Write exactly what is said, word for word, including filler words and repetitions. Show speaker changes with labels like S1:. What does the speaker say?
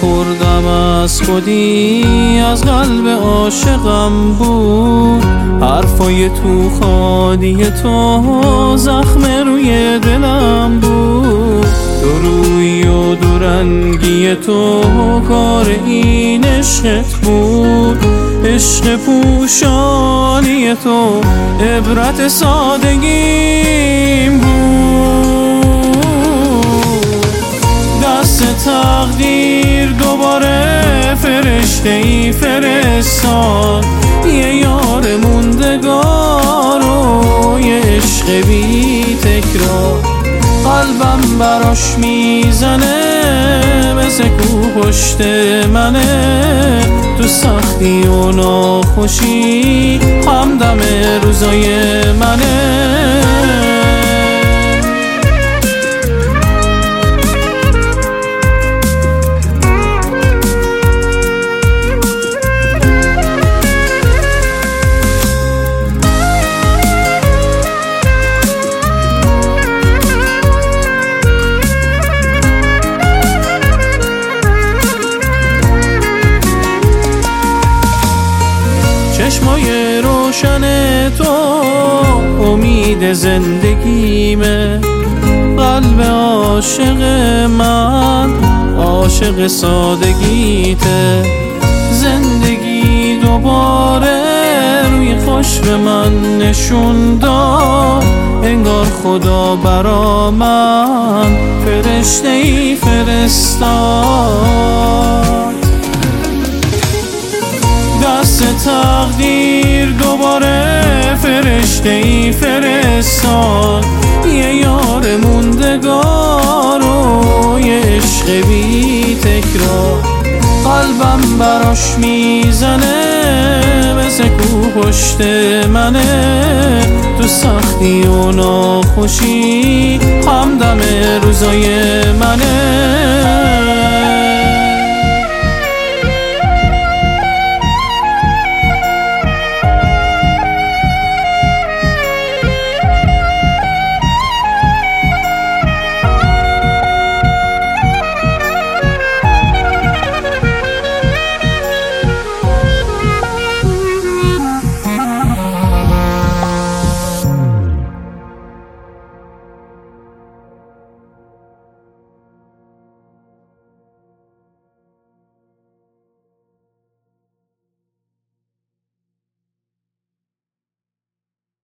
S1: خوردم از خودی از قلب عاشقم بود. حرفای تو خالی تو زخم روی دلم بود. دو روی و دو رنگی تو کار این عشقت بود. عشق پوشانی تو عبرت سادگیم بود. دست تقدیر دوباره فرشته ای فرستاد، یه یار موندگار و یه عشق بی تکرار. قلبم براش میزنه مثل کو پشت منه، تو سختی و ناخوشی همدم روزای منه. چشمای روشن تو امید زندگیمه. قلب عاشق من عاشق سادگیته. زندگی دوباره روی خوش به من نشون داد، انگار خدا برا من فرشته ای فرستاد. دست تقدیر دوباره فرشته ای فرستاد، یه یار موندگار و یه عشق بی تکرار. قلبم براش میزنه مثل کو پشت منه، تو سختی و ناخوشی همدم روزای منه.